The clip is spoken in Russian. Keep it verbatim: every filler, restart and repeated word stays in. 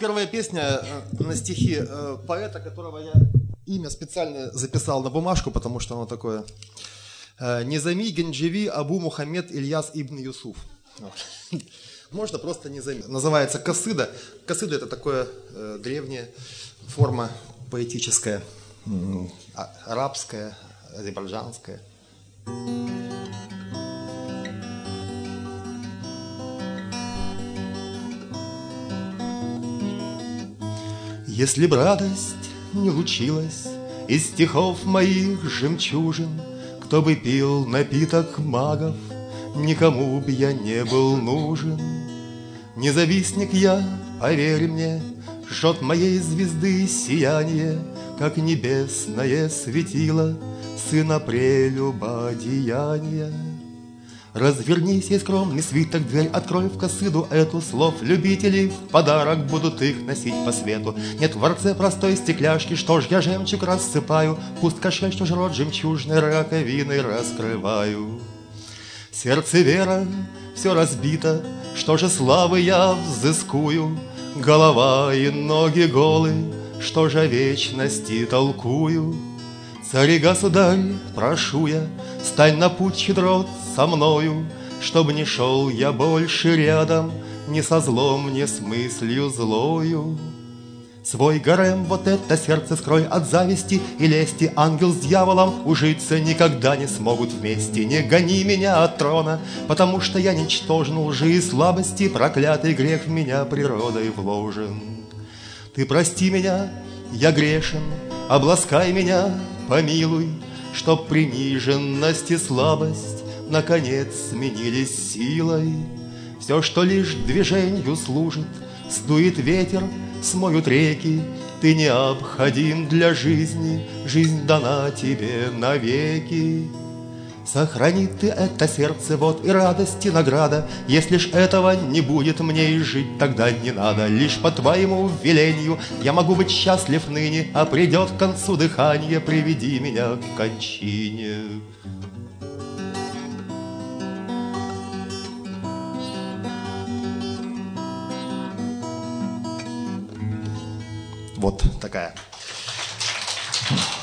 Первая песня на стихи поэта, которого я имя специально записал на бумажку, потому что оно такое. Низами Генджеви Абу Мухаммед Ильяс ибн Юсуф. Можно просто Низами. Называется касыда. Касыда — это такое э, древняя форма поэтическая, э, арабская, азербайджанская. Если б радость не лучилась из стихов моих жемчужин, кто бы пил напиток магов, никому б я не был нужен. Независник я, поверь мне, жжет моей звезды сияние, как небесное светило, сын апрелю бодеяния. Разверни сей скромный свиток, дверь открой в косыду эту, слов любителей в подарок будут их носить по свету. Нет в дворце простой стекляшки, что ж я жемчуг рассыпаю, пуст кошель, что ж рот жемчужной раковиной раскрываю. Сердце вера, все разбито, что же славы я взыскую, голова и ноги голы, что же о вечности толкую. Царь и государь, прошу я, стань на путь щедрот со мною, чтоб не шел я больше рядом ни со злом, ни с мыслью злою. Свой гарем, вот это сердце скрой от зависти и лести. Ангел с дьяволом ужиться никогда не смогут вместе. Не гони меня от трона, потому что я ничтожен, лжи и слабости, проклятый грех в меня природой вложен. Ты прости меня, я грешен, обласкай меня, помилуй, чтоб приниженность и слабость наконец сменились силой. Все, что лишь движению служит, сдует ветер, смоют реки. Ты необходим для жизни, жизнь дана тебе навеки. Сохрани ты это сердце, вот и радость, и награда. Если ж этого не будет мне и жить, тогда не надо. Лишь по твоему велению я могу быть счастлив ныне, а придет к концу дыхание, приведи меня к кончине. Вот такая.